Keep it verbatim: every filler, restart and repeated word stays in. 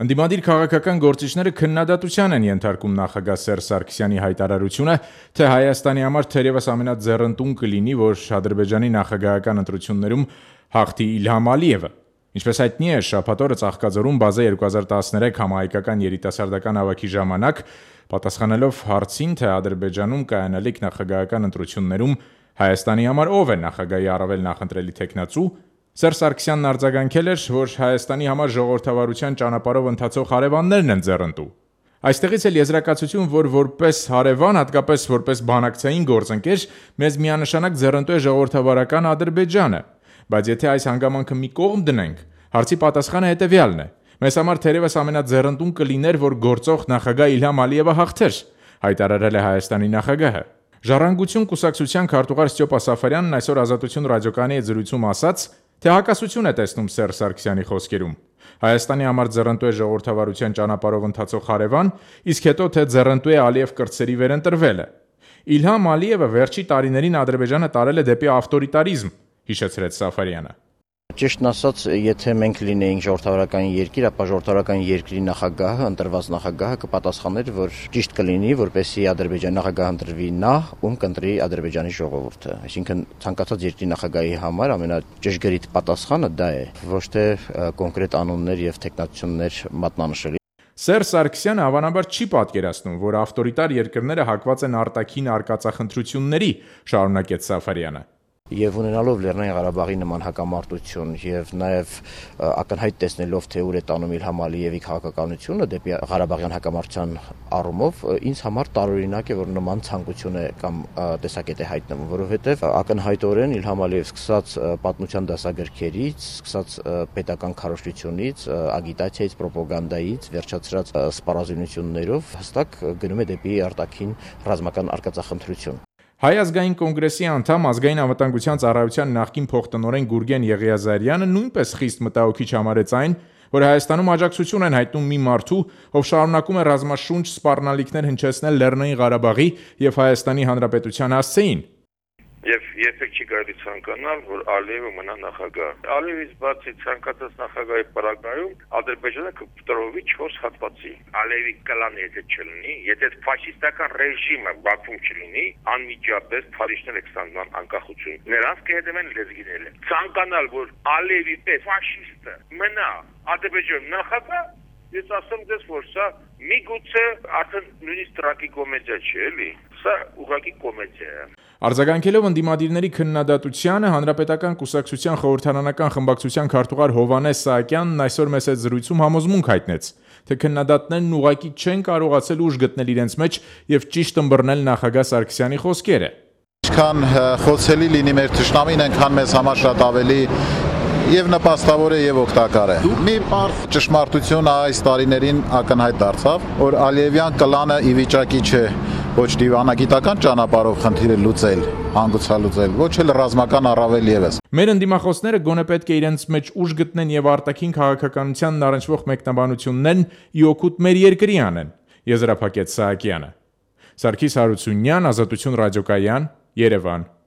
Ընդդիմադիր քաղաքական գործիչները քննադատության են ենթարկում նախագահ Սերժ Սարգսյանի հայտարարությունը, թե Հայաստանի համար թերևս ամենաձեռնտուն կլինի, որ Ադրբեջանի նախագահական ընտրություններում հաղթի Իլհամ Ալիևը։ Ինչպես հայտնի է, շաբաթ օրը Ծաղկաձորում բազա երկու հազար տասներեք համահայկական երիտասարդական հավաքի ժամանակ, պատասխանելով հարցին, թե Ադրբեջանում կայանալիք նախագահական ընտրություններում Հայաստանի համար ով է նախագահի առավել նախընտրելի թեկնածու, Սերժ Սարգսյանն արձագանքել էր, որ Հայաստանի համար ժողովրդավարության ճանապարհով ընթացող հարևաններն են ձեռնտու։ Այստեղից էլ եզրակացություն, որ որպես հարևան, հատկապես որպես բանակցային գործընկեր, մեզ միանշանակ ձեռնտու է ժողովրդավարական Ադրբեջանը։ Բայց եթե այս հանգամանքը մի կողմ դնենք, հարցի պատասխանը հետևյալն է. մեզ համար թերևս ամենաձեռնտուն կլիներ, որ գործող նախագահ Իլհամ Ալիևը հաղթեր, հայտարարել է Հայաստանի նախագահը։ Ժառանգություն կուսակցության քարտուղար Ստյոպա Սաֆարյանն այսօր Ազատություն ռադիոկայանի հետ զրույցում ասաց, թե հակասություն է տեսնում Սերժ Սարգսյանի խոսքերում։ Հայաստանի համար ձեռնտու է ժողովրդավարության ճանապարհով ընթացող հարևան, իսկ հետո թե ձեռնտու է Ալիև կրտսերի վերընտրվելը։ Իլհամ Ալիևը վերջի տարիներին Ադրբեջանը տարել է դեպի ավտորիտարիզմ, հիշեցրեց Սաֆարյանը։ Ճիշտն ասած, եթե մենք լինեինք ժողովրդավարական երկիր, ապա ժողովրդավարական երկրի նախագահը, ընտրված նախագահը կպատասխաներ, որ ճիշտ կլինի, որպեսզի Ադրբեջանի նախագահը ընտրվի նա, ում կընտրի Ադրբեջանի ժողովուրդը։ Այսինքն ցանկացած երկրի նախագահի համար ամենաճշգրիտ պատասխանը դա է, ոչ թե կոնկրետ անուններ եւ թեկնածություններ մատնանշել։ Սերժ Սարգսյանը հավանաբար չի պատկերացնում, որ ավտորիտար երկրները հակված են արտաքին արկածախնդրությունների, շարունակեց Սաֆարյանը։ Եվ ունենալով Լեռնային Ղարաբաղի նման հակամարտություն եւ նաեւ ակնհայտ տեսնելով թե ուր է տանում Իլհամ Ալիևի քաղաքականությունը դեպի Ղարաբաղյան հակամարտության առումով, ինձ համար տարօրինակ է, որ նման ցանկություն է կամ տեսակետ է հայտնվում, որովհետեւ ակնհայտորեն Իլհամ Ալիևը սկսած պատմության դասագրքերից, սկսած պետական քարոզչությունից, ագիտացիայից, ռոպագանդայից, վերջացրած սպառազինություններով հստակ գնում է դեպի արտաքին ռազմական արկածախնդրություն։ Հայ ազգային կոնգրեսի անդամ ազգային անվտանգության ծառայության նախկին փոխտնօրեն Գուրգեն Եղիազարյանը նույնպես խիստ մտահոգիչ համարեց այն, որ Հայաստանում աջակցություն են հայտնում մի մարդու, ով շարունակում է ռազմաշունչ սպառնալիքներ հնչեցնել Լեռնային Ղարաբաղի եւ Հայաստանի Հանրապետության հասցեին։ Եվ երբեք չի կարելի ցանկանալ, որ Ալիևը մնա նախագահ։ Ալիևից բացի ցանկացած նախագահի պարագայում Ադրբեջանը կտրովի չորս հատվածի։ Ալիևի կլան եթե չլինի, եթե ֆաշիստական ռեժիմը Բաքվում չլինի, անմիջապես Փարիզն կստանան անկախություն։ Նրանց կհետևեն լեզգիները։ Ցանկանալ, որ Ալիևի պես ֆաշիստը մնա Ադրբեջանում նախագահ, ես ասեմ դες, որ սա միգուցե արդեն նույնիսկ տրակի կոմեդիա չէ, էլի։ Սա ուղղակի կոմեդիա է։ Արձագանքելով ընդդիմադիրների քննադատությանը, Հանրապետական կուսակցության խորհրդարանական խմբակցության քարտուղար Հովհաննես Սահակյանն այսօր մեծ զրույցում համոզմունք հայտնեց, թե քննադատներն ուղղակի չեն կարողացել ուժ գտնել իրենց մեջ եւ ճիշտ ըմբռնել նախագահ Սարգսյանի խոսքերը։ Ինչքան խոցելի լինի մեր թշնամին, այնքան մեզ համար շատ ավելի եւ նպաստավոր է եւ օգտակար է։ Մի բարձ ճշմարտություն այս տարիներին ակնհայտ դարձավ, որ Ալիևյան կլանը ի վիճակի չէ ոչ դիվանագիտական ճանապարհով խնդիրը լուծել, հանգուցալուծել, ոչ էլ ռազմական առավել եւս։ Մեր ընդդիմախոսները գոնե պետք է իրենց մեջ ուժ գտնեն եւ արտաքին քաղաքականությանն առնչվող մեկնաբանություններն ի օգուտ մեր երկրի անեն, եզրափակեց Սահակյանը։ Սարգիս Հարությունյան, Ազատություն ռադիոկայան, Երևան։